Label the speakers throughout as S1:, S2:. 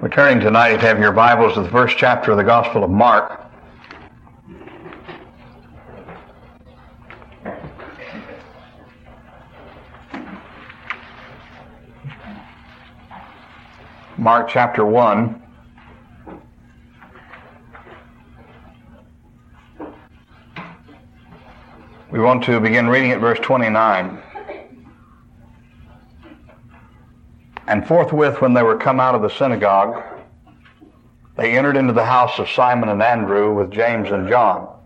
S1: We're turning tonight, if you have your Bibles, to the first chapter of the Gospel of Mark. Mark chapter 1. We want to begin reading at verse 29. And forthwith, when they were come out of the synagogue, they entered into the house of Simon and Andrew with James and John.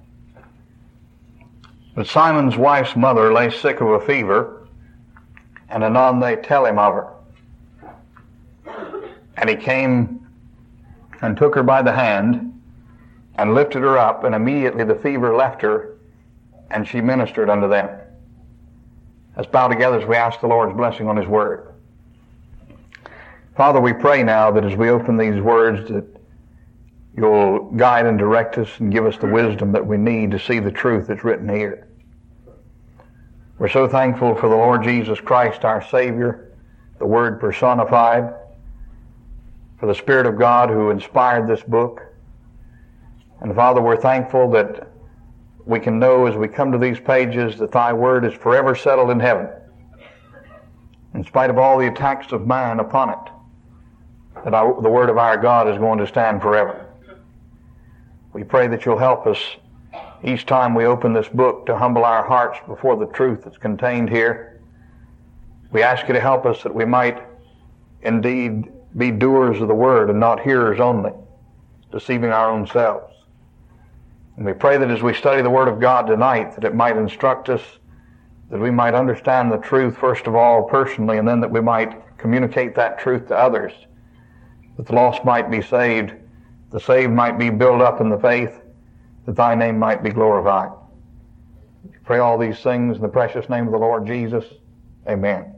S1: But Simon's wife's mother lay sick of a fever, and anon they tell him of her. And he came and took her by the hand, and lifted her up, and immediately the fever left her, and she ministered unto them. Let's bow together as we ask the Lord's blessing on His Word. Father, we pray now that as we open these words that You'll guide and direct us and give us the wisdom that we need to see the truth that's written here. We're so thankful for the Lord Jesus Christ, our Savior, the Word personified, for the Spirit of God who inspired this book. And Father, we're thankful that we can know as we come to these pages that Thy Word is forever settled in heaven, in spite of all the attacks of man upon it, that the Word of our God is going to stand forever. We pray that You'll help us each time we open this book to humble our hearts before the truth that's contained here. We ask You to help us that we might indeed be doers of the Word and not hearers only, deceiving our own selves. And we pray that as we study the Word of God tonight, that it might instruct us, that we might understand the truth first of all personally, and then that we might communicate that truth to others, that the lost might be saved, the saved might be built up in the faith, that Thy name might be glorified. We pray all these things in the precious name of the Lord Jesus. Amen.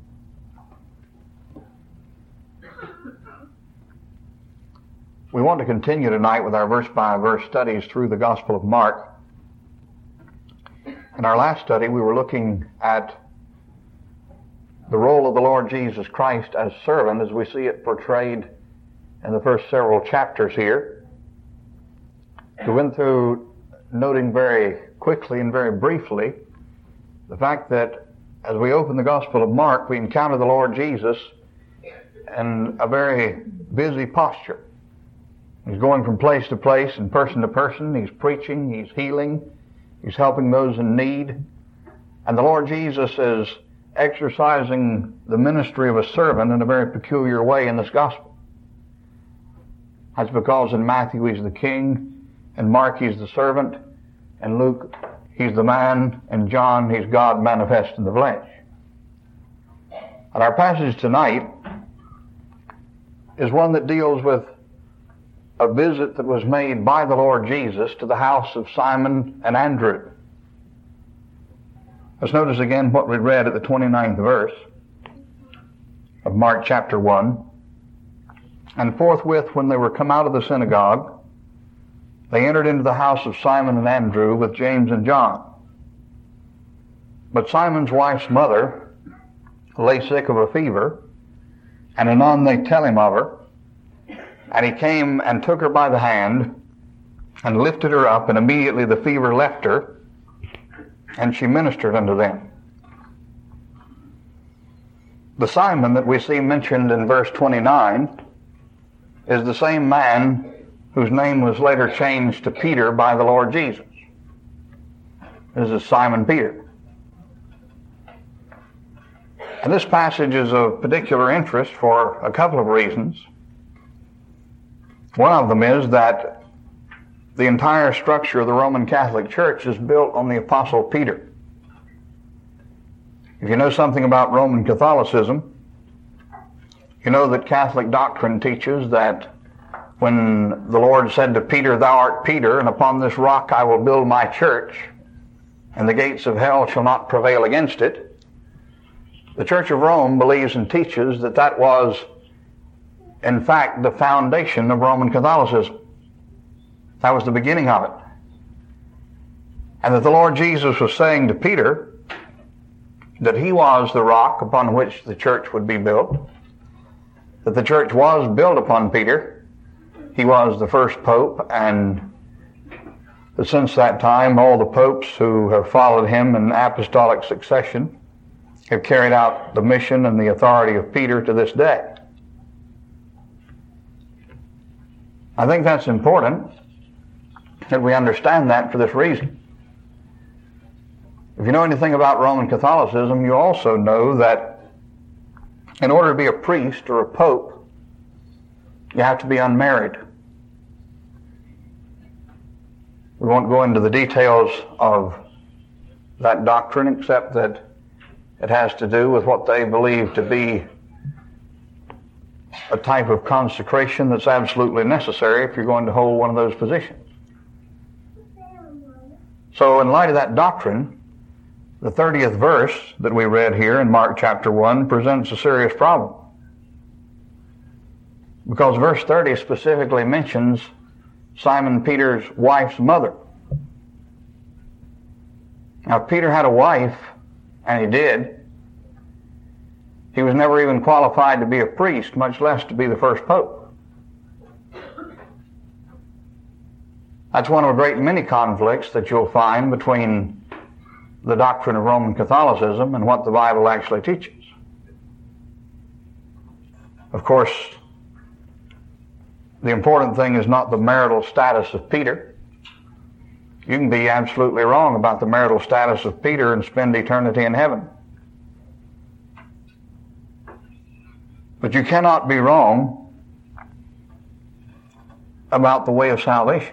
S1: We want to continue tonight with our verse-by-verse studies through the Gospel of Mark. In our last study, we were looking at the role of the Lord Jesus Christ as servant as we see it portrayed in the first several chapters here. We went through noting very quickly and very briefly the fact that as we open the Gospel of Mark, we encounter the Lord Jesus in a very busy posture. He's going from place to place and person to person. He's preaching, He's healing, He's helping those in need. And the Lord Jesus is exercising the ministry of a servant in a very peculiar way in this Gospel. That's because in Matthew He's the king, in Mark He's the servant, in Luke He's the man, in John He's God manifest in the flesh. And our passage tonight is one that deals with a visit that was made by the Lord Jesus to the house of Simon and Andrew. Let's notice again what we read at the 29th verse of Mark chapter 1. And forthwith, when they were come out of the synagogue, they entered into the house of Simon and Andrew with James and John. But Simon's wife's mother lay sick of a fever, and anon they tell him of her. And he came and took her by the hand, and lifted her up, and immediately the fever left her, and she ministered unto them. The Simon that we see mentioned in verse 29 is the same man whose name was later changed to Peter by the Lord Jesus. This is Simon Peter. And this passage is of particular interest for a couple of reasons. One of them is that the entire structure of the Roman Catholic Church is built on the Apostle Peter. If you know something about Roman Catholicism, you know that Catholic doctrine teaches that when the Lord said to Peter, "Thou art Peter, and upon this rock I will build my church, and the gates of hell shall not prevail against it," the Church of Rome believes and teaches that that was, in fact, the foundation of Roman Catholicism. That was the beginning of it. And that the Lord Jesus was saying to Peter that he was the rock upon which the church would be built, that the church was built upon Peter. He was the first pope, and since that time, all the popes who have followed him in apostolic succession have carried out the mission and the authority of Peter to this day. I think that's important that we understand that for this reason. If you know anything about Roman Catholicism, you also know that in order to be a priest or a pope, you have to be unmarried. We won't go into the details of that doctrine, except that it has to do with what they believe to be a type of consecration that's absolutely necessary if you're going to hold one of those positions. So in light of that doctrine, the 30th verse that we read here in Mark chapter 1 presents a serious problem. Because verse 30 specifically mentions Simon Peter's wife's mother. Now, if Peter had a wife, and he did, he was never even qualified to be a priest, much less to be the first pope. That's one of a great many conflicts that you'll find between the doctrine of Roman Catholicism and what the Bible actually teaches. Of course, the important thing is not the marital status of Peter. You can be absolutely wrong about the marital status of Peter and spend eternity in heaven. But you cannot be wrong about the way of salvation.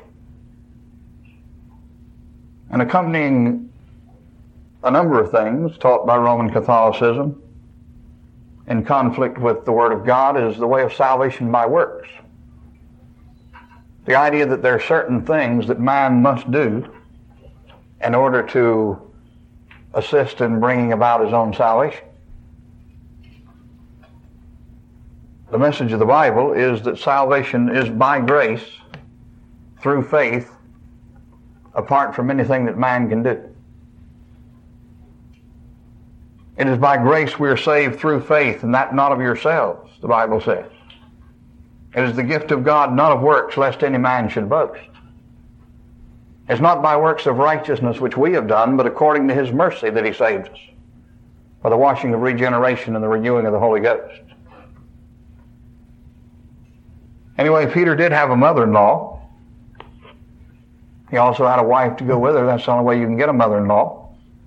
S1: And accompanying a number of things taught by Roman Catholicism in conflict with the Word of God is the way of salvation by works. The idea that there are certain things that man must do in order to assist in bringing about his own salvation. The message of the Bible is that salvation is by grace, through faith, apart from anything that man can do. It is by grace we are saved through faith, and that not of yourselves, the Bible says. It is the gift of God, not of works, lest any man should boast. It's not by works of righteousness which we have done, but according to His mercy that He saved us, by the washing of regeneration and the renewing of the Holy Ghost. Anyway, Peter did have a mother-in-law. He also had a wife to go with her. That's the only way you can get a mother-in-law.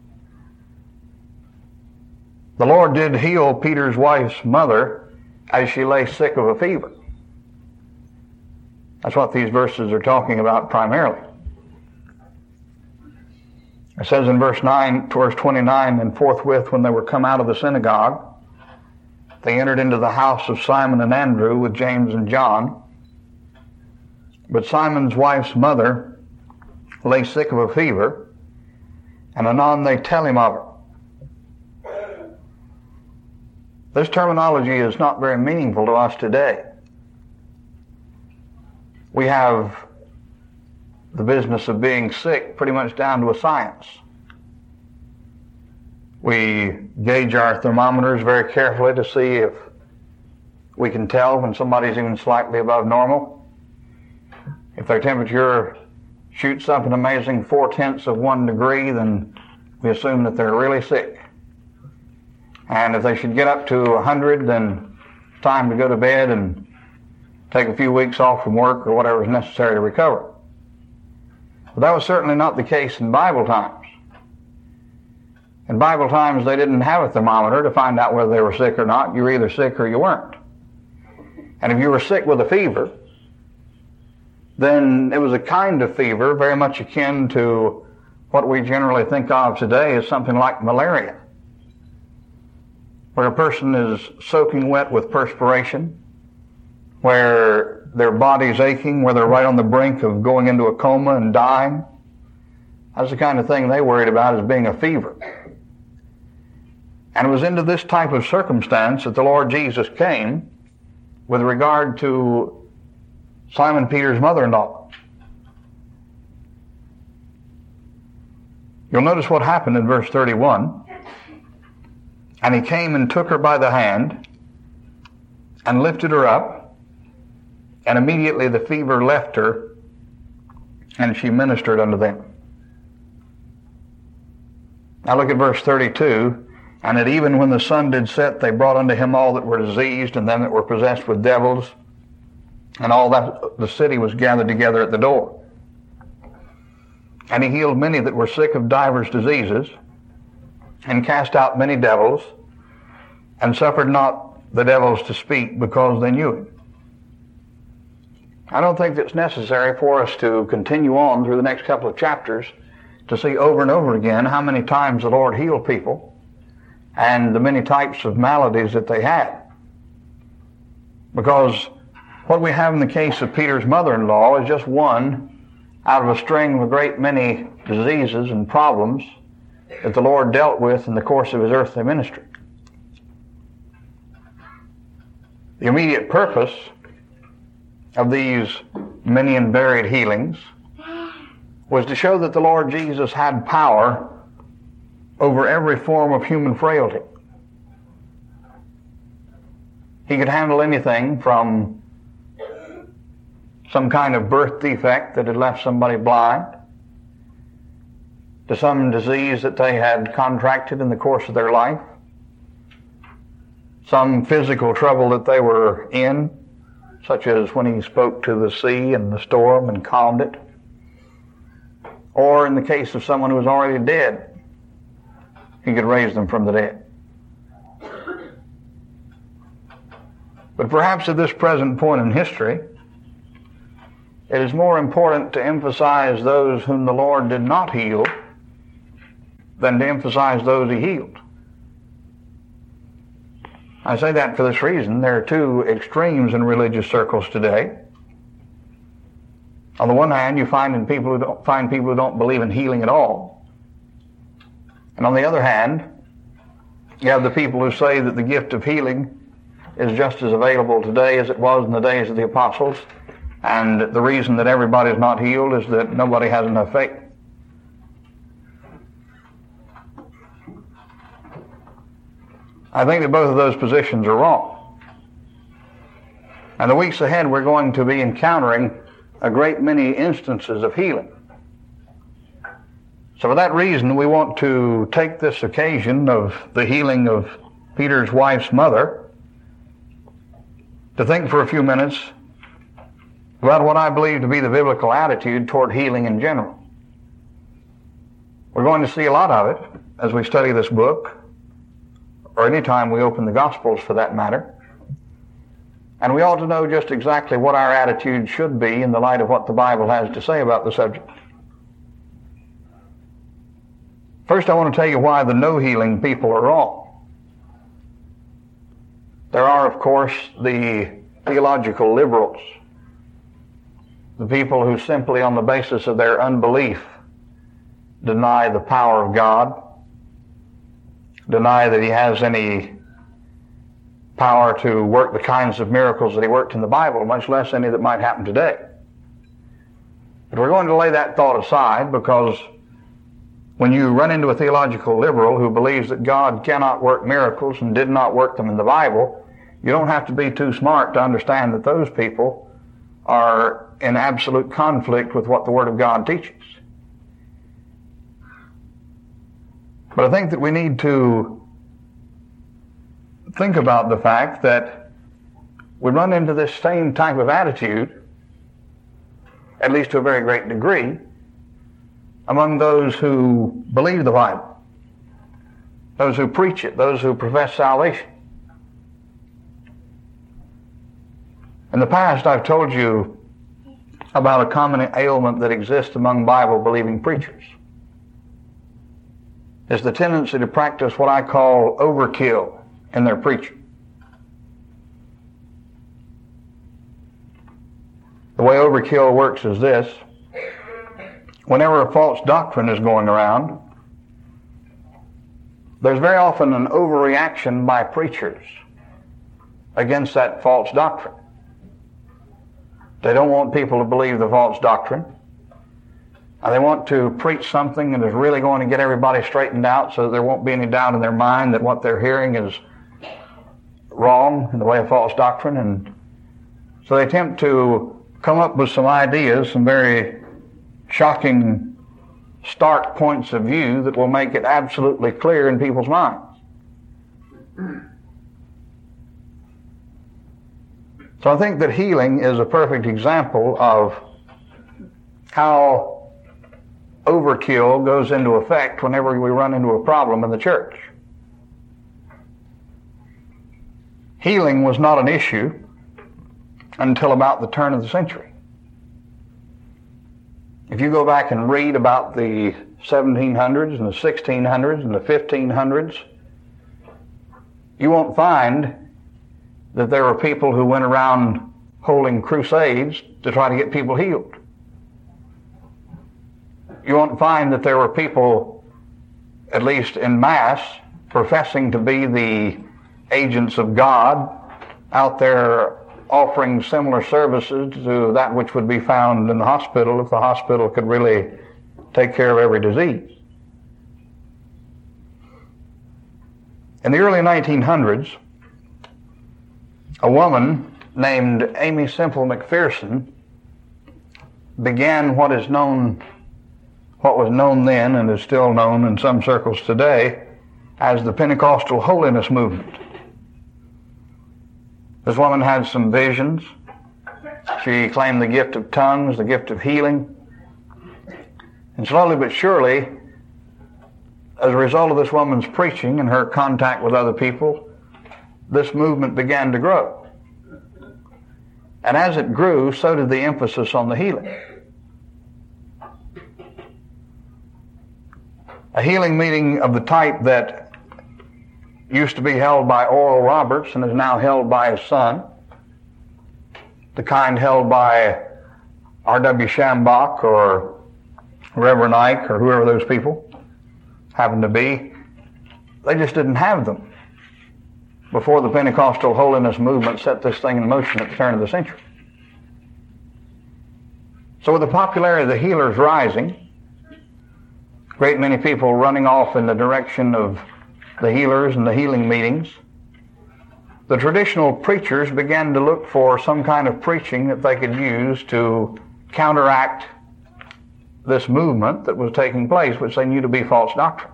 S1: The Lord did heal Peter's wife's mother as she lay sick of a fever. That's what these verses are talking about primarily. It says in verse 29, and forthwith when they were come out of the synagogue, they entered into the house of Simon and Andrew with James and John. But Simon's wife's mother lay sick of a fever, and anon they tell him of her. This terminology is not very meaningful to us today. We have the business of being sick pretty much down to a science. We gauge our thermometers very carefully to see if we can tell when somebody's even slightly above normal. If their temperature shoots up an amazing 0.4 degrees, then we assume that they're really sick. And if they should get up to 100, then it's time to go to bed and take a few weeks off from work or whatever is necessary to recover. But that was certainly not the case in Bible times. In Bible times, they didn't have a thermometer to find out whether they were sick or not. You were either sick or you weren't. And if you were sick with a fever, then it was a kind of fever very much akin to what we generally think of today as something like malaria, where a person is soaking wet with perspiration, where their body's aching, where they're right on the brink of going into a coma and dying. That's the kind of thing they worried about as being a fever. And it was into this type of circumstance that the Lord Jesus came with regard to Simon Peter's mother-in-law. You'll notice what happened in verse 31. And he came and took her by the hand and lifted her up, and immediately the fever left her, and she ministered unto them. Now look at verse 32. And that even when the sun did set, they brought unto him all that were diseased, and them that were possessed with devils, and all that the city was gathered together at the door. And he healed many that were sick of divers diseases, and cast out many devils, and suffered not the devils to speak, because they knew him. I don't think it's necessary for us to continue on through the next couple of chapters to see over and over again how many times the Lord healed people and the many types of maladies that they had. Because what we have in the case of Peter's mother-in-law is just one out of a string of a great many diseases and problems that the Lord dealt with in the course of his earthly ministry. The immediate purpose of these many and varied healings was to show that the Lord Jesus had power over every form of human frailty. He could handle anything from some kind of birth defect that had left somebody blind, to some disease that they had contracted in the course of their life, some physical trouble that they were in, such as when he spoke to the sea and the storm and calmed it, or in the case of someone who was already dead, he could raise them from the dead. But perhaps at this present point in history, it is more important to emphasize those whom the Lord did not heal than to emphasize those he healed. I say that for this reason. There are two extremes in religious circles today. On the one hand, you find people who don't believe in healing at all. And on the other hand, you have the people who say that the gift of healing is just as available today as it was in the days of the apostles, and the reason that everybody is not healed is that nobody has enough faith. I think that both of those positions are wrong. And the weeks ahead we're going to be encountering a great many instances of healing. So for that reason, we want to take this occasion of the healing of Peter's wife's mother to think for a few minutes about what I believe to be the biblical attitude toward healing in general. We're going to see a lot of it as we study this book, or any time we open the Gospels for that matter. And we ought to know just exactly what our attitude should be in the light of what the Bible has to say about the subject. First, I want to tell you why the no-healing people are wrong. There are, of course, the theological liberals, the people who simply on the basis of their unbelief deny the power of God, deny that he has any power to work the kinds of miracles that he worked in the Bible, much less any that might happen today. But we're going to lay that thought aside, because when you run into a theological liberal who believes that God cannot work miracles and did not work them in the Bible, you don't have to be too smart to understand that those people are in absolute conflict with what the Word of God teaches. But I think that we need to think about the fact that we run into this same type of attitude, at least to a very great degree, among those who believe the Bible, those who preach it, those who profess salvation. In the past, I've told you about a common ailment that exists among Bible-believing preachers. It's the tendency to practice what I call overkill in their preaching. The way overkill works is this. Whenever a false doctrine is going around, there's very often an overreaction by preachers against that false doctrine. They don't want people to believe the false doctrine. They want to preach something that is really going to get everybody straightened out so that there won't be any doubt in their mind that what they're hearing is wrong in the way of false doctrine, and so they attempt to come up with some ideas, some very shocking, stark points of view that will make it absolutely clear in people's minds. So I think that healing is a perfect example of how overkill goes into effect whenever we run into a problem in the church. Healing was not an issue until about the turn of the century. If you go back and read about the 1700s and the 1600s and the 1500s, you won't find that there were people who went around holding crusades to try to get people healed. You won't find that there were people, at least in mass, professing to be the agents of God out there offering similar services to that which would be found in the hospital if the hospital could really take care of every disease. In the early 1900s, a woman named Aimee Semple McPherson began what was known then and is still known in some circles today as the Pentecostal holiness movement. This woman had some visions. She claimed the gift of tongues, the gift of healing. And slowly but surely, as a result of this woman's preaching and her contact with other people, this movement began to grow. And as it grew, so did the emphasis on the healing. A healing meeting of the type that used to be held by Oral Roberts and is now held by his son, the kind held by R.W. Schambach or Reverend Ike or whoever those people happened to be, they just didn't have them before the Pentecostal holiness movement set this thing in motion at the turn of the century. So with the popularity of the healers rising, a great many people running off in the direction of the healers and the healing meetings, the traditional preachers began to look for some kind of preaching that they could use to counteract this movement that was taking place, which they knew to be false doctrine.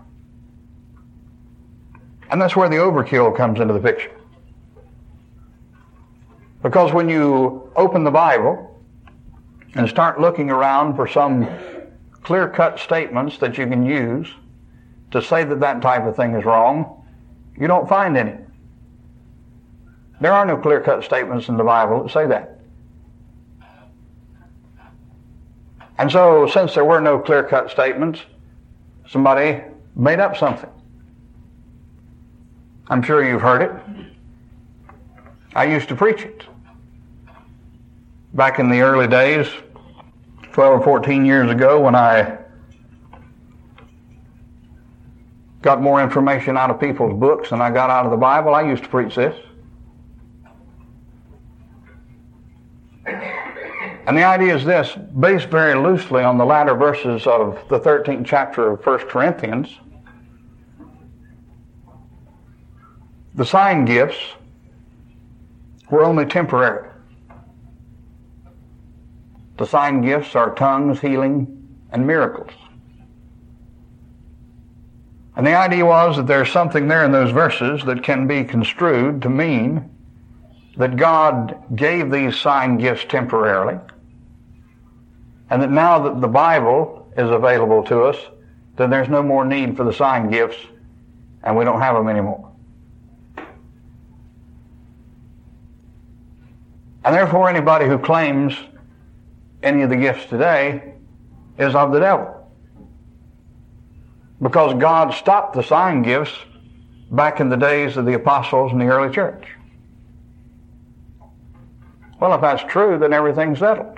S1: And that's where the overkill comes into the picture. Because when you open the Bible and start looking around for some clear-cut statements that you can use to say that that type of thing is wrong, you don't find any. There are no clear-cut statements in the Bible that say that. And so, since there were no clear-cut statements, somebody made up something. I'm sure you've heard it. I used to preach it. Back in the early days, 12 or 14 years ago, when I got more information out of people's books than I got out of the Bible, I used to preach this. And the idea is this, based very loosely on the latter verses of the 13th chapter of 1 Corinthians. The sign gifts were only temporary. The sign gifts are tongues, healing, and miracles. And the idea was that there's something there in those verses that can be construed to mean that God gave these sign gifts temporarily, and that now that the Bible is available to us, then there's no more need for the sign gifts, and we don't have them anymore. And therefore, anybody who claims any of the gifts today is of the devil. Because God stopped the sign gifts back in the days of the apostles and the early church. Well, if that's true, then everything's settled.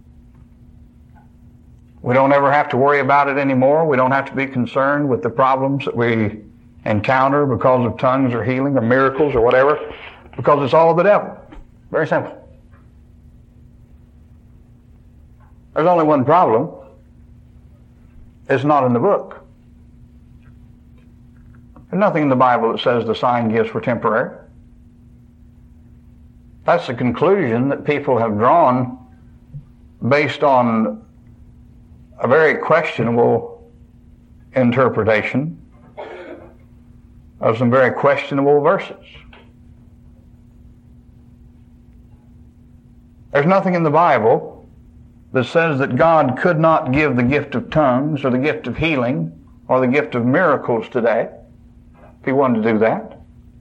S1: We don't ever have to worry about it anymore. We don't have to be concerned with the problems that we encounter because of tongues or healing or miracles or whatever, because it's all of the devil. Very simple. There's only one problem. It's not in the book. There's nothing in the Bible that says the sign gifts were temporary. That's the conclusion that people have drawn based on a very questionable interpretation of some very questionable verses. There's nothing in the Bible that says that God could not give the gift of tongues or the gift of healing or the gift of miracles today if He wanted to do that.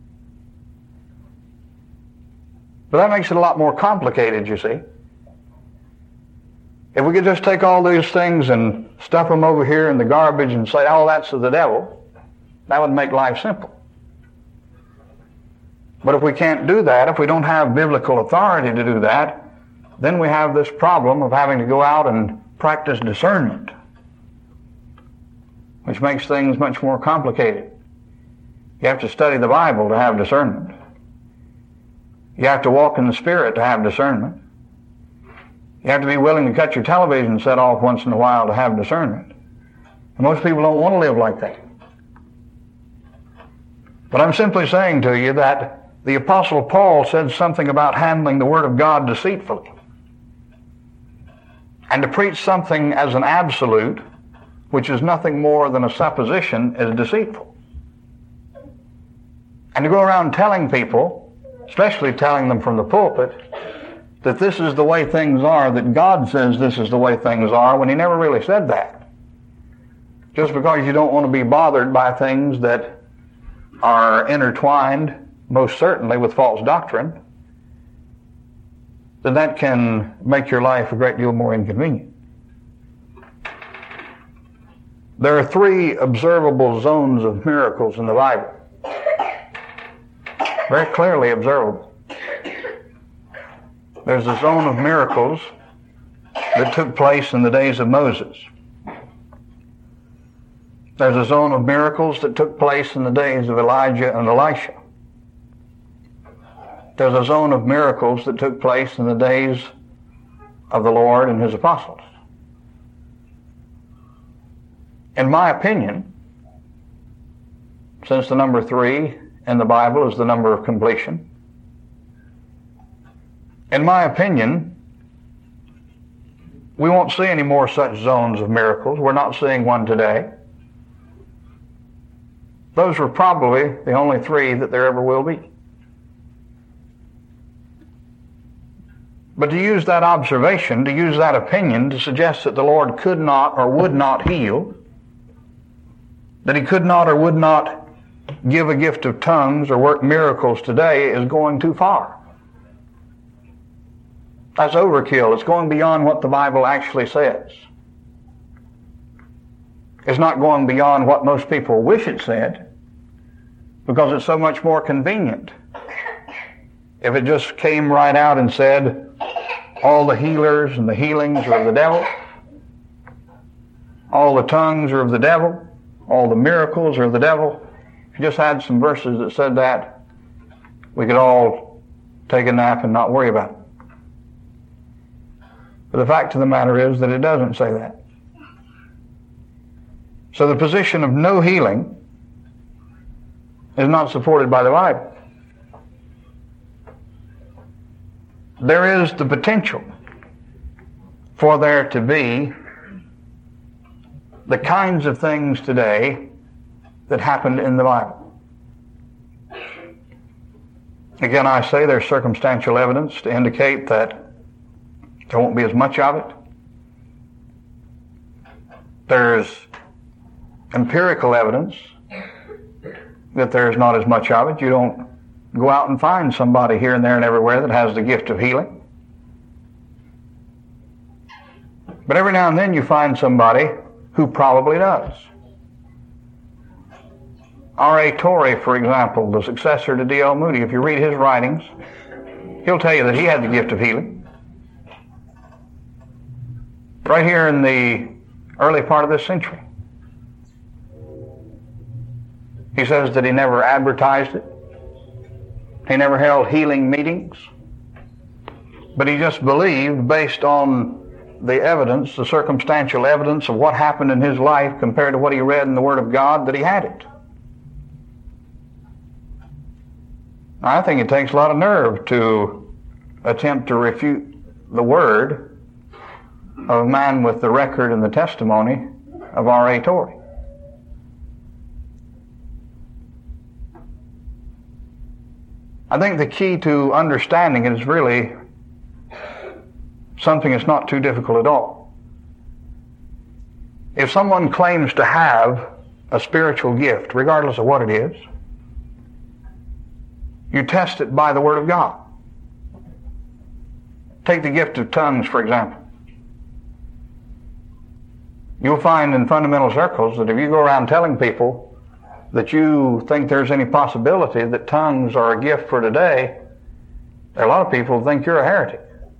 S1: But that makes it a lot more complicated, you see. If we could just take all these things and stuff them over here in the garbage and say, oh, that's of the devil, that would make life simple. But if we can't do that, if we don't have biblical authority to do that, then we have this problem of having to go out and practice discernment, which makes things much more complicated. You have to study the Bible to have discernment. You have to walk in the Spirit to have discernment. You have to be willing to cut your television set off once in a while to have discernment. And most people don't want to live like that. But I'm simply saying to you that the Apostle Paul said something about handling the Word of God deceitfully. And to preach something as an absolute, which is nothing more than a supposition, is deceitful. And to go around telling people, especially telling them from the pulpit, that this is the way things are, that God says this is the way things are, when He never really said that. Just because you don't want to be bothered by things that are intertwined, most certainly, with false doctrine, then that can make your life a great deal more inconvenient. There are 3 observable zones of miracles in the Bible. Very clearly observable. There's a zone of miracles that took place in the days of Moses. There's a zone of miracles that took place in the days of Elijah and Elisha. There's a zone of miracles that took place in the days of the Lord and His apostles. In my opinion, since the number 3 in the Bible is the number of completion, in my opinion, we won't see any more such zones of miracles. We're not seeing one today. Those were probably the only 3 that there ever will be. But to use that observation, to use that opinion to suggest that the Lord could not or would not heal, that He could not or would not give a gift of tongues or work miracles today is going too far. That's overkill. It's going beyond what the Bible actually says. It's not going beyond what most people wish it said, because it's so much more convenient. If it just came right out and said, all the healers and the healings are of the devil, all the tongues are of the devil, all the miracles are of the devil. If you just had some verses that said that, we could all take a nap and not worry about it. But the fact of the matter is that it doesn't say that. So the position of no healing is not supported by the Bible. There is the potential for there to be the kinds of things today that happened in the Bible. Again, I say there's circumstantial evidence to indicate that there won't be as much of it. There's empirical evidence that there's not as much of it. You don't go out and find somebody here and there and everywhere that has the gift of healing. But every now and then you find somebody who probably does. R.A. Torrey, for example, the successor to D.L. Moody, if you read his writings, he'll tell you that he had the gift of healing. Right here in the early part of this century. He says that he never advertised it. He never held healing meetings. But he just believed, based on the evidence, the circumstantial evidence of what happened in his life compared to what he read in the Word of God, that he had it. I think it takes a lot of nerve to attempt to refute the word of a man with the record and the testimony of R.A. Torrey. I think the key to understanding it is really something that's not too difficult at all. If someone claims to have a spiritual gift, regardless of what it is, you test it by the Word of God. Take the gift of tongues, for example. You'll find in fundamental circles that if you go around telling people that you think there's any possibility that tongues are a gift for today, there are a lot of people who think you're a heretic.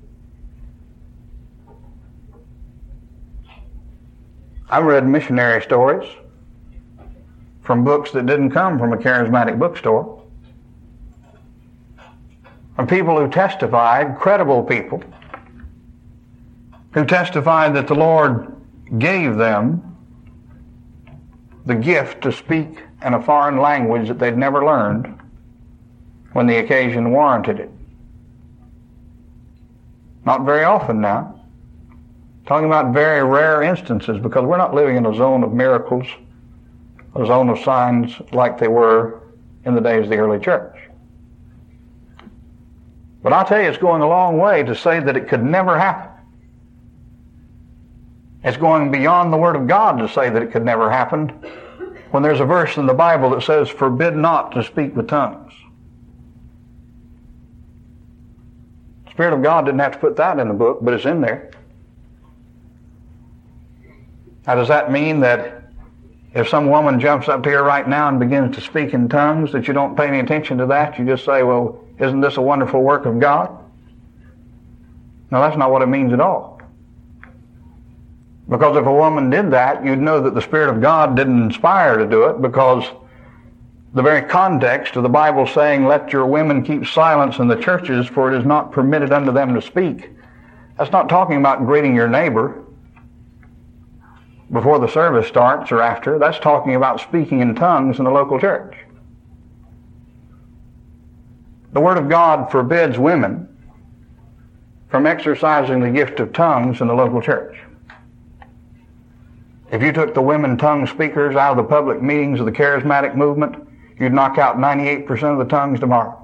S1: I've read missionary stories from books that didn't come from a charismatic bookstore, from people who testified, credible people, who testified that the Lord gave them the gift to speak in a foreign language that they'd never learned when the occasion warranted it. Not very often now. Talking about very rare instances, because we're not living in a zone of miracles, a zone of signs like they were in the days of the early church. But I'll tell you, it's going a long way to say that it could never happen. It's going beyond the Word of God to say that it could never happen when there's a verse in the Bible that says, "Forbid not to speak with tongues." The Spirit of God didn't have to put that in the book, but it's in there. Now, does that mean that if some woman jumps up here right now and begins to speak in tongues, that you don't pay any attention to that? You just say, "Well, isn't this a wonderful work of God?" No, that's not what it means at all. Because if a woman did that, you'd know that the Spirit of God didn't inspire her to do it, because the very context of the Bible saying, "Let your women keep silence in the churches, for it is not permitted unto them to speak." That's not talking about greeting your neighbor before the service starts or after. That's talking about speaking in tongues in the local church. The Word of God forbids women from exercising the gift of tongues in the local church. If you took the women tongue speakers out of the public meetings of the charismatic movement, you'd knock out 98% of the tongues tomorrow.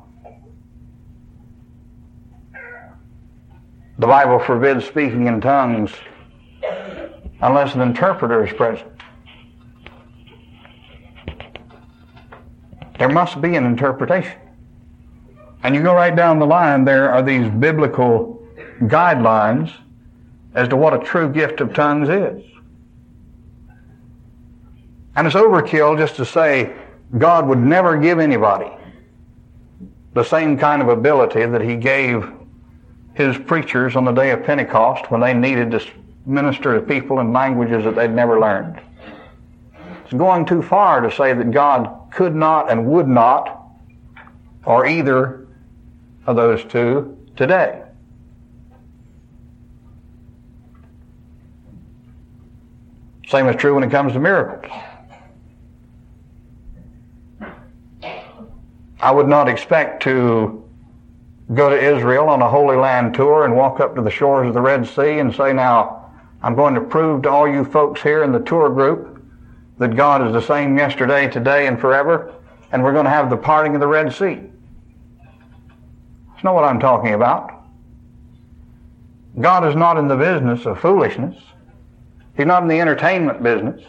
S1: The Bible forbids speaking in tongues unless an interpreter is present. There must be an interpretation. And you go right down the line, there are these biblical guidelines as to what a true gift of tongues is. And it's overkill just to say God would never give anybody the same kind of ability that He gave His preachers on the day of Pentecost when they needed to minister to people in languages that they'd never learned. It's going too far to say that God could not and would not, or either of those two, today. Same is true when it comes to miracles. I would not expect to go to Israel on a Holy Land tour and walk up to the shores of the Red Sea and say, "Now, I'm going to prove to all you folks here in the tour group that God is the same yesterday, today, and forever, and we're going to have the parting of the Red Sea." That's not what I'm talking about. God is not in the business of foolishness. He's not in the entertainment business.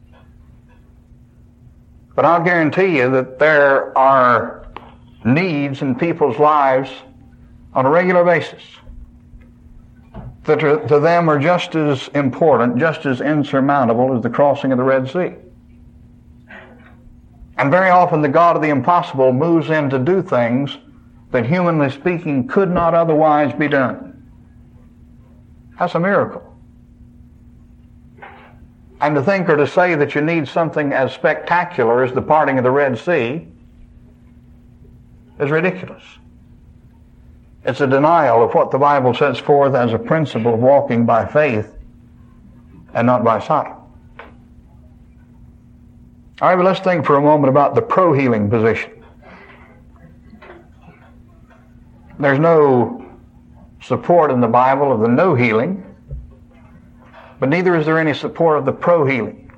S1: But I'll guarantee you that there are needs in people's lives on a regular basis that to them are just as important, just as insurmountable as the crossing of the Red Sea. And very often the God of the impossible moves in to do things that, humanly speaking, could not otherwise be done. That's a miracle. And to think or to say that you need something as spectacular as the parting of the Red Sea is ridiculous. It's a denial of what the Bible sets forth as a principle of walking by faith and not by sight. All right, but let's think for a moment about the pro-healing position. There's no support in the Bible of the no healing, but neither is there any support of the pro-healing.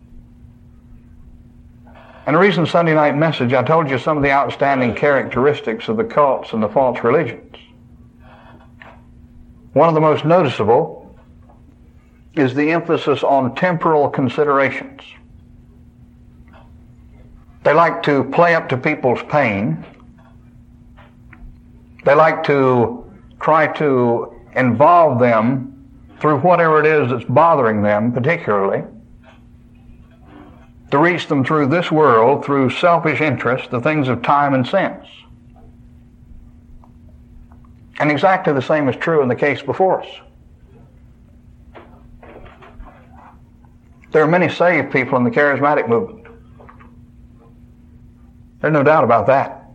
S1: In a recent Sunday night message, I told you some of the outstanding characteristics of the cults and the false religions. One of the most noticeable is the emphasis on temporal considerations. They like to play up to people's pain. They like to try to involve them through whatever it is that's bothering them particularly, to reach them through this world, through selfish interest, the things of time and sense. And exactly the same is true in the case before us. There are many saved people in the charismatic movement. There's no doubt about that.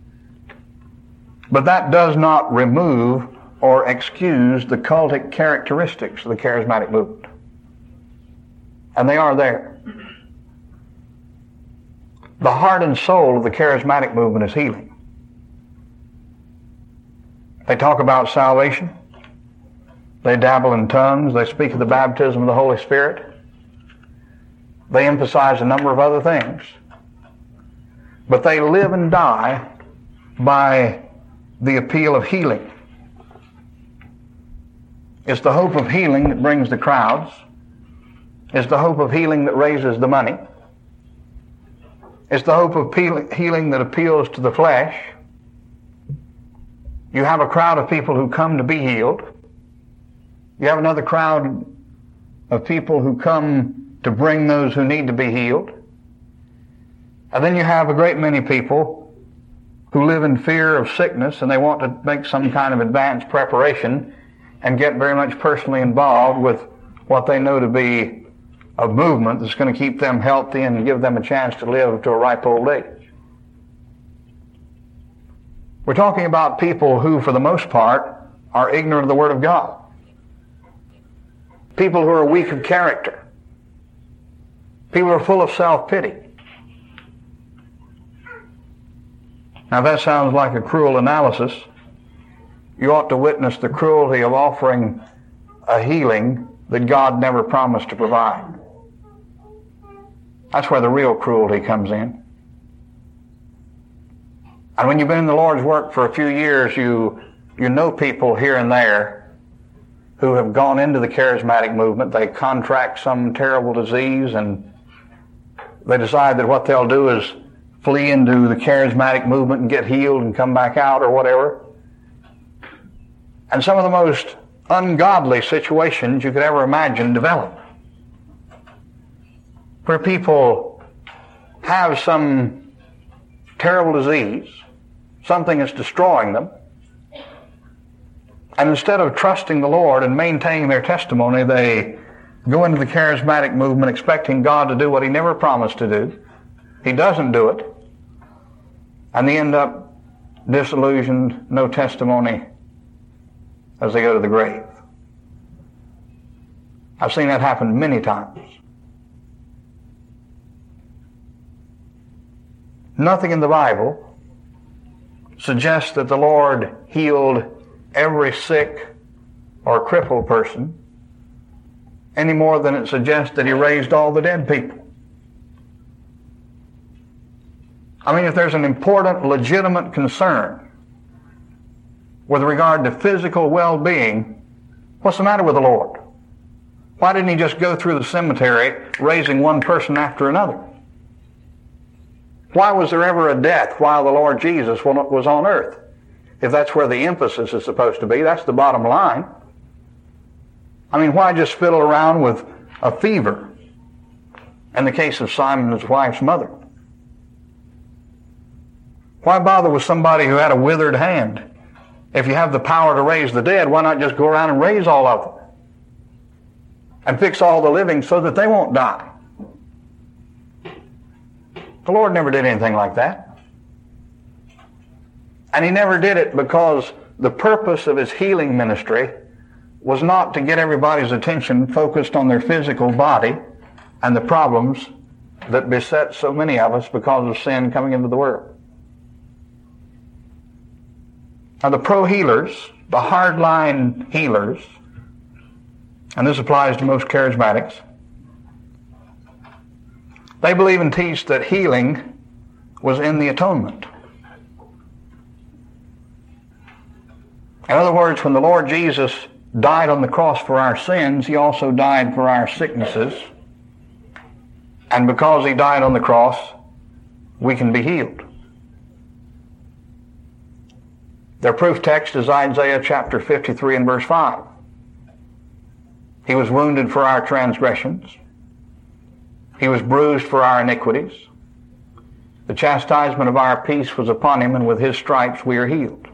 S1: But that does not remove or excuse the cultic characteristics of the charismatic movement. And they are there. The heart and soul of the charismatic movement is healing. They talk about salvation. They dabble in tongues. They speak of the baptism of the Holy Spirit. They emphasize a number of other things. But they live and die by the appeal of healing. It's the hope of healing that brings the crowds. It's the hope of healing that raises the money. It's the hope of healing that appeals to the flesh. You have a crowd of people who come to be healed. You have another crowd of people who come to bring those who need to be healed. And then you have a great many people who live in fear of sickness, and they want to make some kind of advanced preparation and get very much personally involved with what they know to be a movement that's going to keep them healthy and give them a chance to live to a ripe old age. We're talking about people who, for the most part, are ignorant of the Word of God. People who are weak of character. People who are full of self-pity. Now, that sounds like a cruel analysis. You ought to witness the cruelty of offering a healing that God never promised to provide. That's where the real cruelty comes in. And when you've been in the Lord's work for a few years, you know people here and there who have gone into the charismatic movement. They contract some terrible disease, and they decide that what they'll do is flee into the charismatic movement and get healed and come back out or whatever. And some of the most ungodly situations you could ever imagine develop, where people have some terrible disease, something that's destroying them, and instead of trusting the Lord and maintaining their testimony, they go into the charismatic movement expecting God to do what He never promised to do. He doesn't do it, and they end up disillusioned, no testimony, as they go to the grave. I've seen that happen many times. Nothing in the Bible suggests that the Lord healed every sick or crippled person any more than it suggests that He raised all the dead people. I mean, if there's an important, legitimate concern with regard to physical well-being, what's the matter with the Lord? Why didn't He just go through the cemetery raising one person after another? Why was there ever a death while the Lord Jesus was on earth? If that's where the emphasis is supposed to be, that's the bottom line. I mean, why just fiddle around with a fever in the case of Simon and his wife's mother? Why bother with somebody who had a withered hand? If you have the power to raise the dead, why not just go around and raise all of them? And fix all the living so that they won't die? The Lord never did anything like that. And He never did it because the purpose of His healing ministry was not to get everybody's attention focused on their physical body and the problems that beset so many of us because of sin coming into the world. Now, the pro-healers the hardline healers, and this applies to most charismatics, they believe and teach that healing was in the atonement. In other words, when the Lord Jesus died on the cross for our sins, he also died for our sicknesses. And because he died on the cross, we can be healed. Their proof text is Isaiah chapter 53 and verse 5. He was wounded for our transgressions. He was bruised for our iniquities. The chastisement of our peace was upon him, and with his stripes we are healed.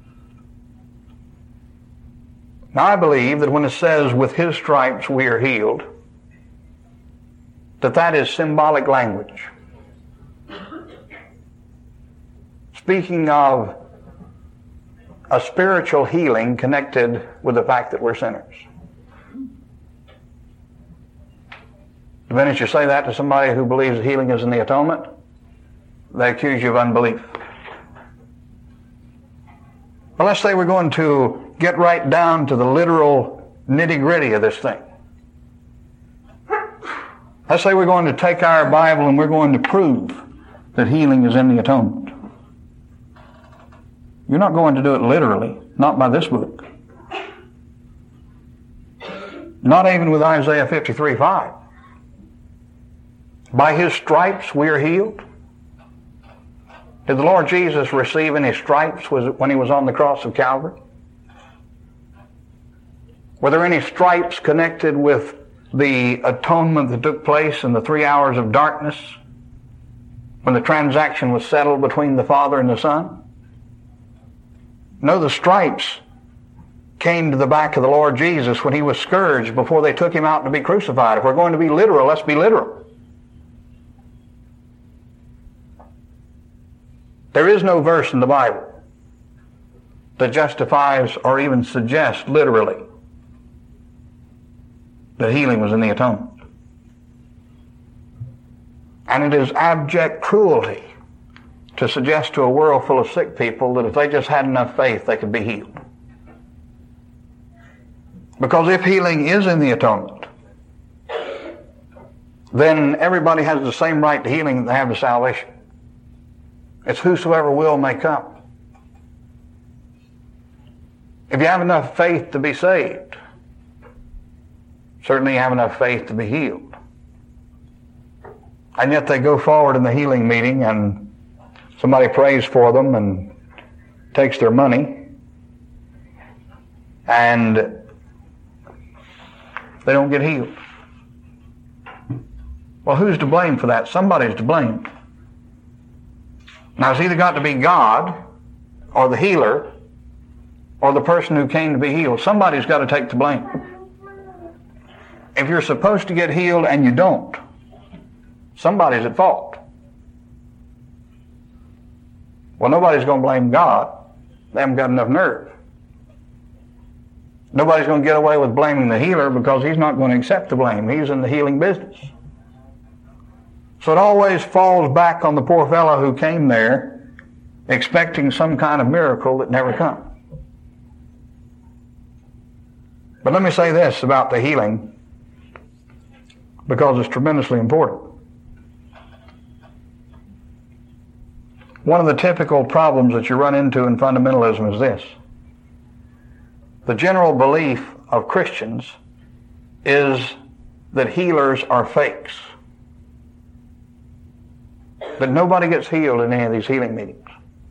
S1: Now I believe that when it says, with his stripes we are healed, that is symbolic language. Speaking of a spiritual healing connected with the fact that we're sinners. The minute you say that to somebody who believes that healing is in the atonement, they accuse you of unbelief. Well, let's say we're going to get right down to the literal nitty-gritty of this thing. Let's say we're going to take our Bible and we're going to prove that healing is in the atonement. You're not going to do it literally, not by this book. Not even with Isaiah 53:5. By his stripes we are healed. Did the Lord Jesus receive any stripes when he was on the cross of Calvary? Were there any stripes connected with the atonement that took place in the 3 hours of darkness when the transaction was settled between the Father and the Son? No, the stripes came to the back of the Lord Jesus when he was scourged before they took him out to be crucified. If we're going to be literal, let's be literal. There is no verse in the Bible that justifies or even suggests literally that healing was in the atonement. And it is abject cruelty to suggest to a world full of sick people that if they just had enough faith, they could be healed. Because if healing is in the atonement, then everybody has the same right to healing that they have to salvation. It's whosoever will may come. If you have enough faith to be saved, certainly you have enough faith to be healed. And yet they go forward in the healing meeting and somebody prays for them and takes their money, and they don't get healed. Well, who's to blame for that? Somebody's to blame. Now, it's either got to be God or the healer or the person who came to be healed. Somebody's got to take the blame. If you're supposed to get healed and you don't, somebody's at fault. Well, nobody's going to blame God. They haven't got enough nerve. Nobody's going to get away with blaming the healer because he's not going to accept the blame. He's in the healing business. So it always falls back on the poor fellow who came there expecting some kind of miracle that never comes. But let me say this about the healing, because it's tremendously important. One of the typical problems that you run into in fundamentalism is this. The general belief of Christians is that healers are fakes. That nobody gets healed in any of these healing meetings.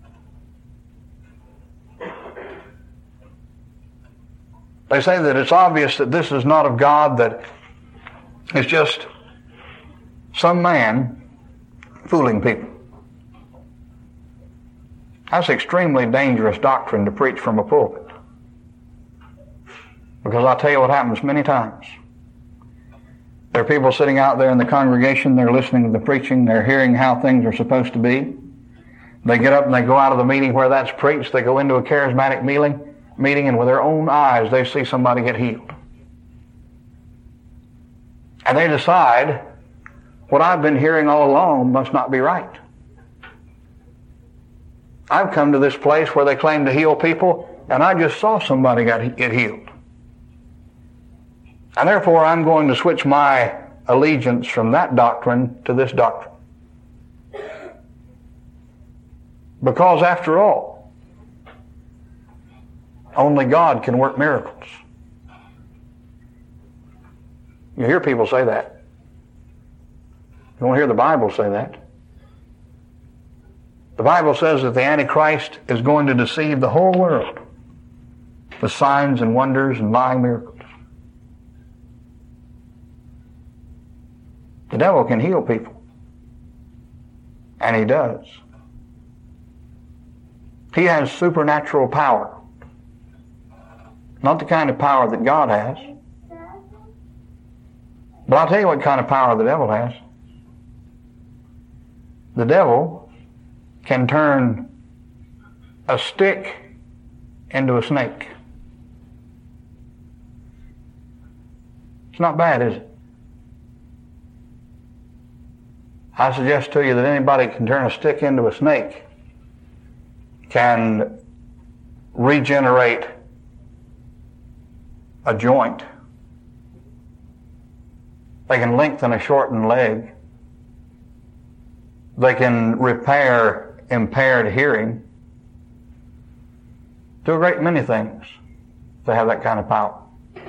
S1: They say that it's obvious that this is not of God, that it's just some man fooling people. That's extremely dangerous doctrine to preach from a pulpit. Because I'll tell you what happens many times. There are people sitting out there in the congregation, they're listening to the preaching, they're hearing how things are supposed to be. They get up and they go out of the meeting where that's preached, they go into a charismatic meeting, and with their own eyes they see somebody get healed. And they decide, what I've been hearing all along must not be right. I've come to this place where they claim to heal people, and I just saw somebody get healed. And therefore I'm going to switch my allegiance from that doctrine to this doctrine. Because after all, only God can work miracles. You hear people say that. You don't hear the Bible say that. The Bible says that the Antichrist is going to deceive the whole world with signs and wonders and lying miracles. The devil can heal people. And he does. He has supernatural power. Not the kind of power that God has. But I'll tell you what kind of power the devil has. The devil can turn a stick into a snake. It's not bad, is it? I suggest to you that anybody can turn a stick into a snake, can regenerate a joint. They can lengthen a shortened leg. They can repair impaired hearing. Do a great many things to have that kind of power.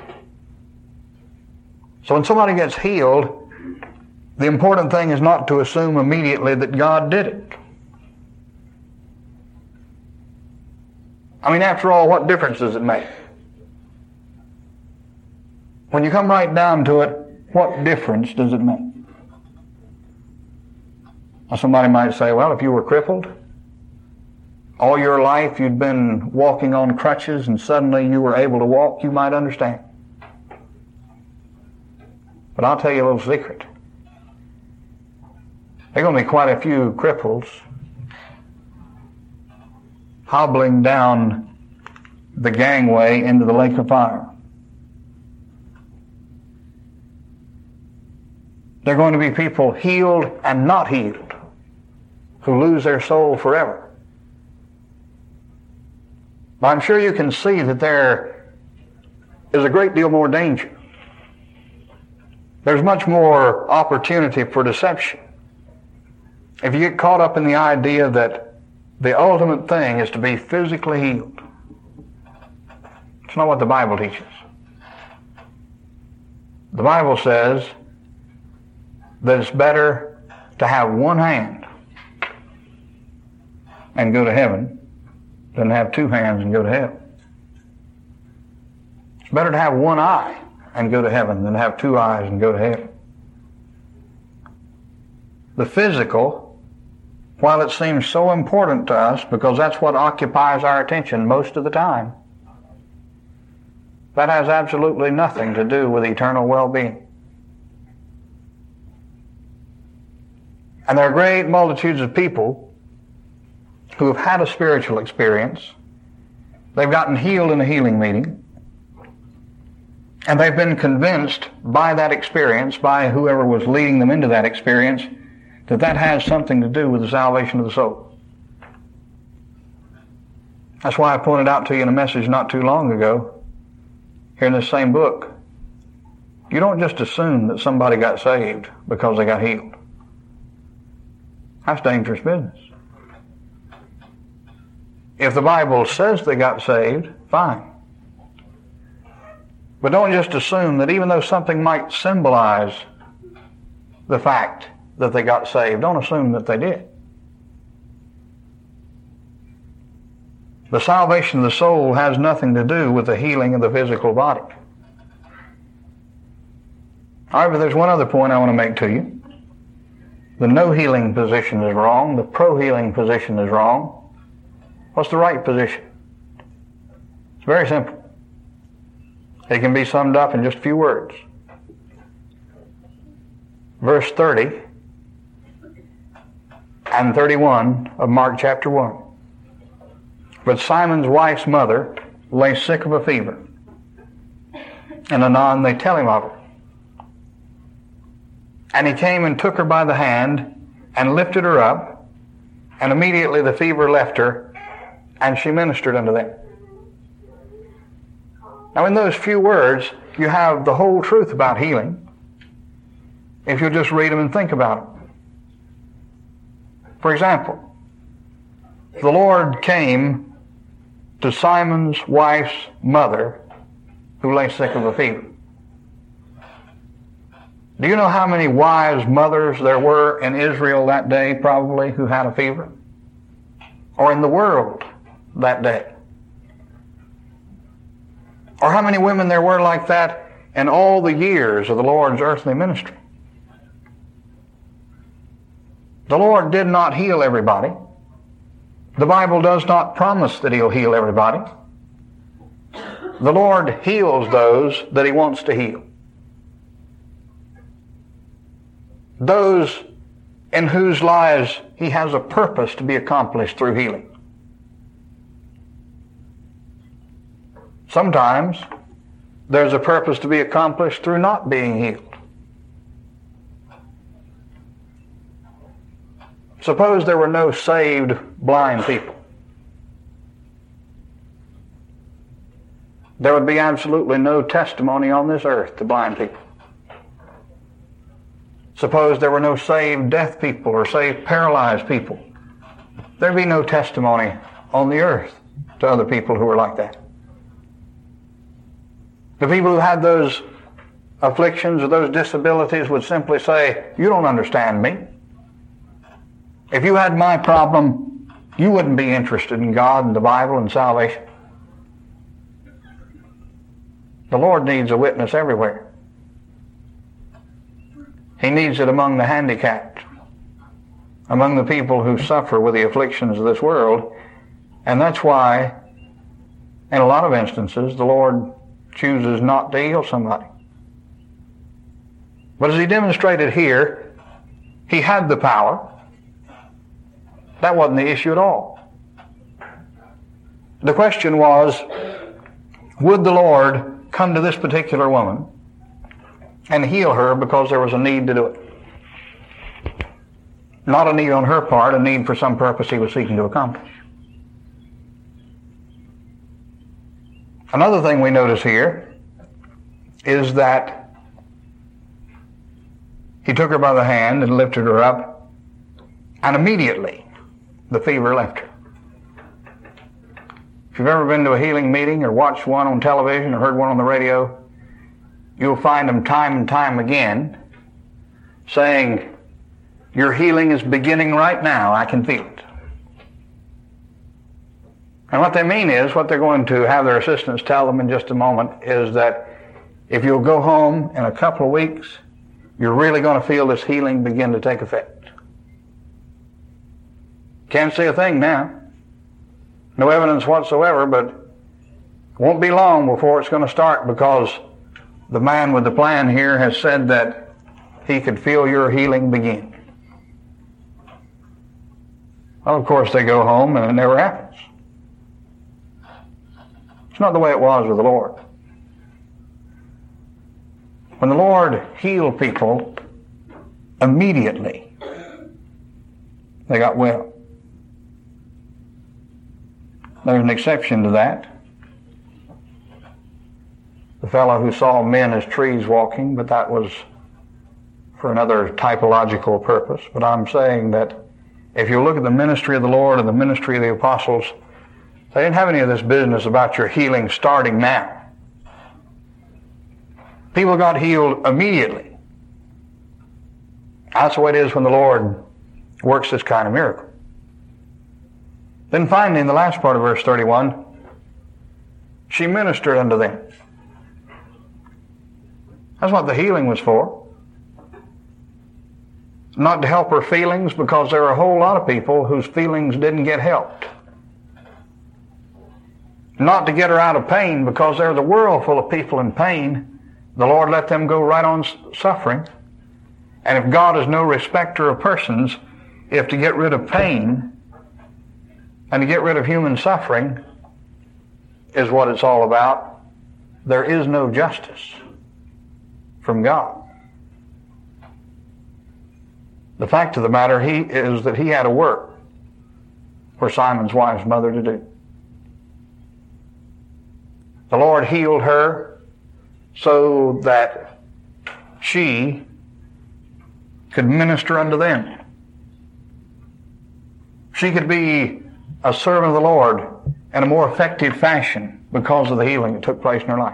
S1: So when somebody gets healed, the important thing is not to assume immediately that God did it. I mean, after all, what difference does it make? When you come right down to it, what difference does it make? Now, somebody might say, well, if you were crippled, all your life you'd been walking on crutches and suddenly you were able to walk, you might understand. But I'll tell you a little secret. There are going to be quite a few cripples hobbling down the gangway into the lake of fire. There are going to be people healed and not healed who lose their soul forever. But I'm sure you can see that there is a great deal more danger. There's much more opportunity for deception. If you get caught up in the idea that the ultimate thing is to be physically healed, it's not what the Bible teaches. The Bible says that it's better to have one hand and go to heaven than to have two hands and go to hell. It's better to have one eye and go to heaven than to have two eyes and go to hell. The physical, while it seems so important to us because that's what occupies our attention most of the time, that has absolutely nothing to do with eternal well-being. And there are great multitudes of people who have had a spiritual experience. They've gotten healed in a healing meeting, and they've been convinced by that experience, by whoever was leading them into that experience, that that has something to do with the salvation of the soul. That's why I pointed out to you in a message not too long ago, here in this same book, you don't just assume that somebody got saved because they got healed. That's dangerous business. If the Bible says they got saved, fine. But don't just assume that even though something might symbolize the fact that they got saved, don't assume that they did. The salvation of the soul has nothing to do with the healing of the physical body. However, there's one other point I want to make to you. The no-healing position is wrong. The pro-healing position is wrong. What's the right position? It's very simple. It can be summed up in just a few words. Verse 30 and 31 of Mark chapter 1. But Simon's wife's mother lay sick of a fever, and anon they tell him of it. And he came and took her by the hand and lifted her up, and immediately the fever left her, and she ministered unto them. Now, in those few words, you have the whole truth about healing, if you'll just read them and think about them. For example, the Lord came to Simon's wife's mother who lay sick of a fever. Do you know how many wives, mothers there were in Israel that day, probably, who had a fever? Or in the world that day? Or how many women there were like that in all the years of the Lord's earthly ministry? The Lord did not heal everybody. The Bible does not promise that He'll heal everybody. The Lord heals those that He wants to heal. Those in whose lives He has a purpose to be accomplished through healing. Sometimes there's a purpose to be accomplished through not being healed. Suppose there were no saved blind people. There would be absolutely no testimony on this earth to blind people. Suppose there were no saved deaf people or saved paralyzed people. There'd be no testimony on the earth to other people who were like that. The people who had those afflictions or those disabilities would simply say, "You don't understand me. If you had my problem, you wouldn't be interested in God and the Bible and salvation." The Lord needs a witness everywhere. He needs it among the handicapped, among the people who suffer with the afflictions of this world. And that's why, in a lot of instances, the Lord chooses not to heal somebody. But as He demonstrated here, He had the power. That wasn't the issue at all. The question was, would the Lord come to this particular woman and heal her because there was a need to do it? Not a need on her part, a need for some purpose He was seeking to accomplish. Another thing we notice here is that He took her by the hand and lifted her up, and immediately the fever left her. If you've ever been to a healing meeting or watched one on television or heard one on the radio, you'll find them time and time again saying, "Your healing is beginning right now. I can feel it." And what they mean is, what they're going to have their assistants tell them in just a moment, is that if you'll go home in a couple of weeks, you're really going to feel this healing begin to take effect. Can't see a thing now. No evidence whatsoever, but it won't be long before it's going to start, because the man with the plan here has said that he could feel your healing begin. Well, of course, they go home and it never happens. It's not the way it was with the Lord. When the Lord healed people, immediately they got well. There's an exception to that. The fellow who saw men as trees walking, but that was for another typological purpose. But I'm saying that if you look at the ministry of the Lord and the ministry of the apostles, they didn't have any of this business about your healing starting now. People got healed immediately. That's the way it is when the Lord works this kind of miracle. Then finally, in the last part of verse 31, she ministered unto them. That's what the healing was for. Not to help her feelings, because there are a whole lot of people whose feelings didn't get helped. Not to get her out of pain, because there's a world full of people in pain. The Lord let them go right on suffering. And if God is no respecter of persons, if to get rid of pain and to get rid of human suffering is what it's all about, there is no justice from God. The fact of the matter is that He had a work for Simon's wife's mother to do. The Lord healed her so that she could minister unto them. She could be a servant of the Lord in a more effective fashion because of the healing that took place in her life.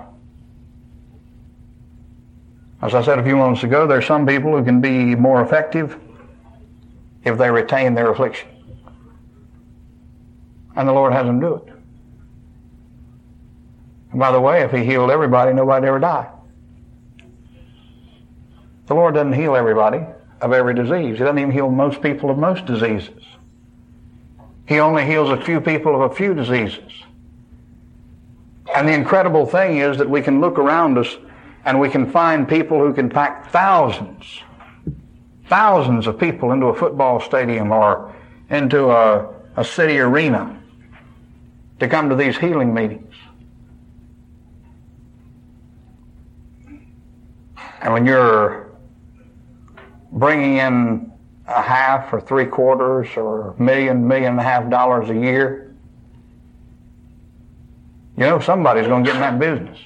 S1: As I said a few moments ago, there are some people who can be more effective if they retain their affliction. And the Lord has them do it. And by the way, if He healed everybody, nobody would ever die. The Lord doesn't heal everybody of every disease. He doesn't even heal most people of most diseases. He only heals a few people of a few diseases. And the incredible thing is that we can look around us and we can find people who can pack thousands of people into a football stadium or into a city arena to come to these healing meetings. And when you're bringing in a half or $3/4 or $1.5 million a year, you know somebody's going to get in that business.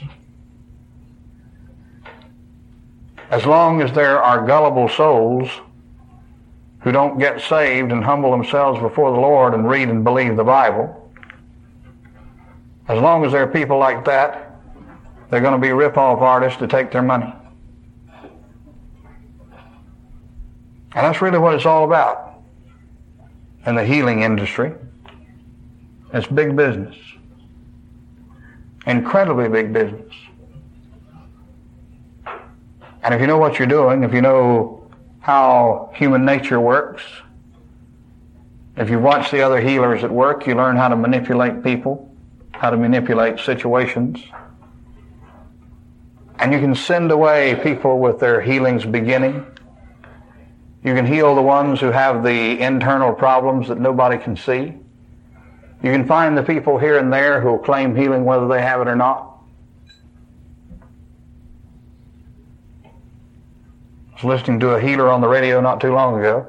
S1: As long as there are gullible souls who don't get saved and humble themselves before the Lord and read and believe the Bible, as long as there are people like that, they're going to be rip-off artists to take their money. And that's really what it's all about in the healing industry. It's big business. Incredibly big business. And if you know what you're doing, if you know how human nature works, if you watch the other healers at work, you learn how to manipulate people, how to manipulate situations. And you can send away people with their healings beginning. You can heal the ones who have the internal problems that nobody can see. You can find the people here and there who will claim healing whether they have it or not. I was listening to a healer on the radio not too long ago.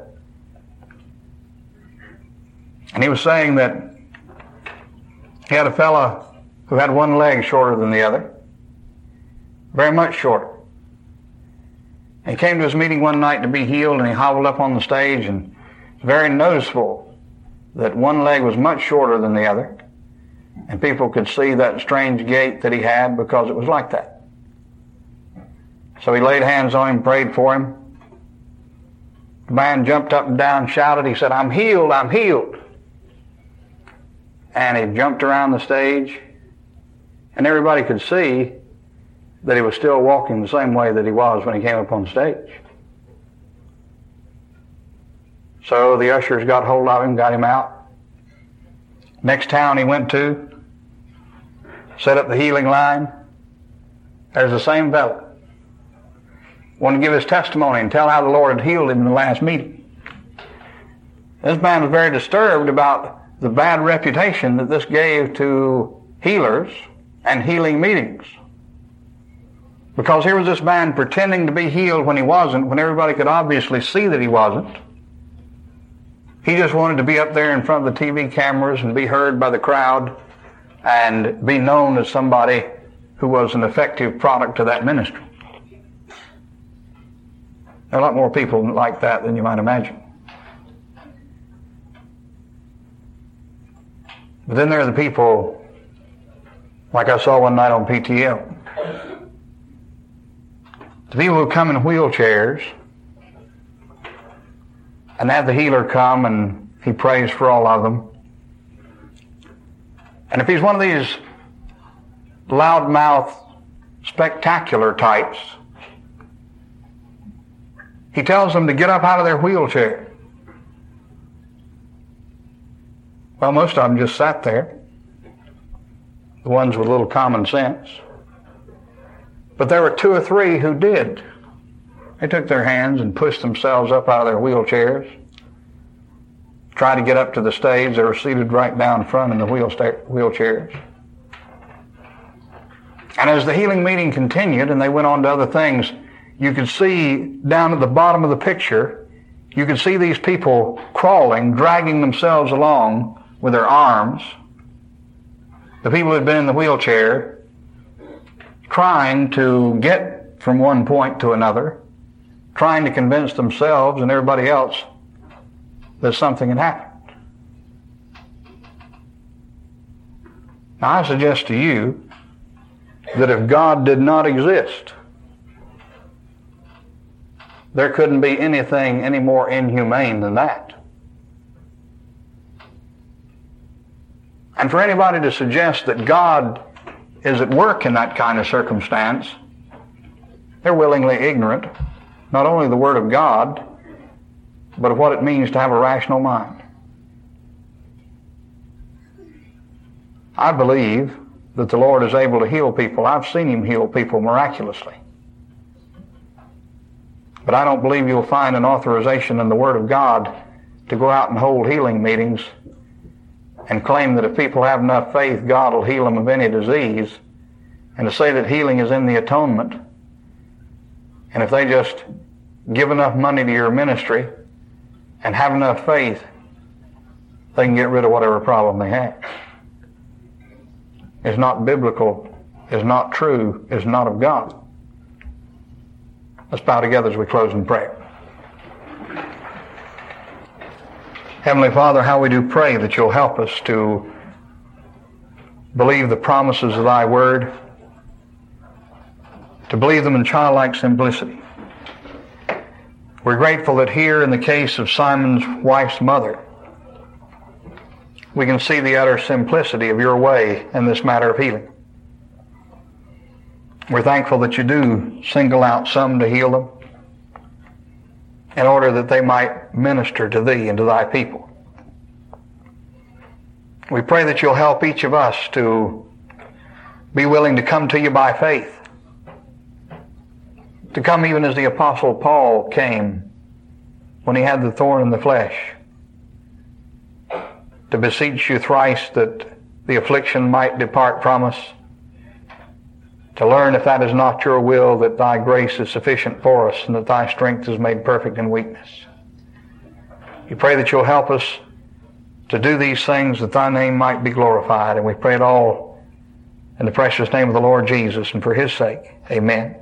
S1: And he was saying that he had a fella who had one leg shorter than the other. Very much shorter. He came to his meeting one night to be healed, and he hobbled up on the stage, and very noticeable that one leg was much shorter than the other, and people could see that strange gait that he had because it was like that. So he laid hands on him, prayed for him. The man jumped up and down, shouted. He said, "I'm healed, I'm healed." And he jumped around the stage, and everybody could see that he was still walking the same way that he was when he came up on stage. So the ushers got hold of him, got him out. Next town he went to, set up the healing line. There's the same fellow. Wanted to give his testimony and tell how the Lord had healed him in the last meeting. This man was very disturbed about the bad reputation that this gave to healers and healing meetings. Because here was this man pretending to be healed when he wasn't, when everybody could obviously see that he wasn't. He just wanted to be up there in front of the TV cameras and be heard by the crowd and be known as somebody who was an effective product to that ministry. There are a lot more people like that than you might imagine. But then there are the people, like I saw one night on PTL, the people who come in wheelchairs and have the healer come and he prays for all of them. And if he's one of these loudmouth, spectacular types, he tells them to get up out of their wheelchair. Well, most of them just sat there, the ones with a little common sense. But there were 2 or 3 who did. They took their hands and pushed themselves up out of their wheelchairs, tried to get up to the stage. They were seated right down front in the wheelchairs. And as the healing meeting continued and they went on to other things, you could see down at the bottom of the picture, you could see these people crawling, dragging themselves along with their arms. The people who had been in the wheelchair trying to get from one point to another, trying to convince themselves and everybody else that something had happened. Now, I suggest to you that if God did not exist, there couldn't be anything any more inhumane than that. And for anybody to suggest that God is at work in that kind of circumstance, they're willingly ignorant, not only of the Word of God, but of what it means to have a rational mind. I believe that the Lord is able to heal people. I've seen Him heal people miraculously. But I don't believe you'll find an authorization in the Word of God to go out and hold healing meetings and claim that if people have enough faith, God will heal them of any disease, and to say that healing is in the atonement, and if they just give enough money to your ministry and have enough faith, they can get rid of whatever problem they have. It's not biblical, it's not true, it's not of God. Let's bow together as we close in prayer. Heavenly Father, how we do pray that you'll help us to believe the promises of thy word, to believe them in childlike simplicity. We're grateful that here in the case of Simon's wife's mother, we can see the utter simplicity of your way in this matter of healing. We're thankful that you do single out some to heal them in order that they might minister to thee and to thy people. We pray that you'll help each of us to be willing to come to you by faith, to come even as the Apostle Paul came when he had the thorn in the flesh, to beseech you thrice that the affliction might depart from us, to learn, if that is not your will, that thy grace is sufficient for us and that thy strength is made perfect in weakness. We pray that you'll help us to do these things that thy name might be glorified, and we pray it all in the precious name of the Lord Jesus and for his sake. Amen.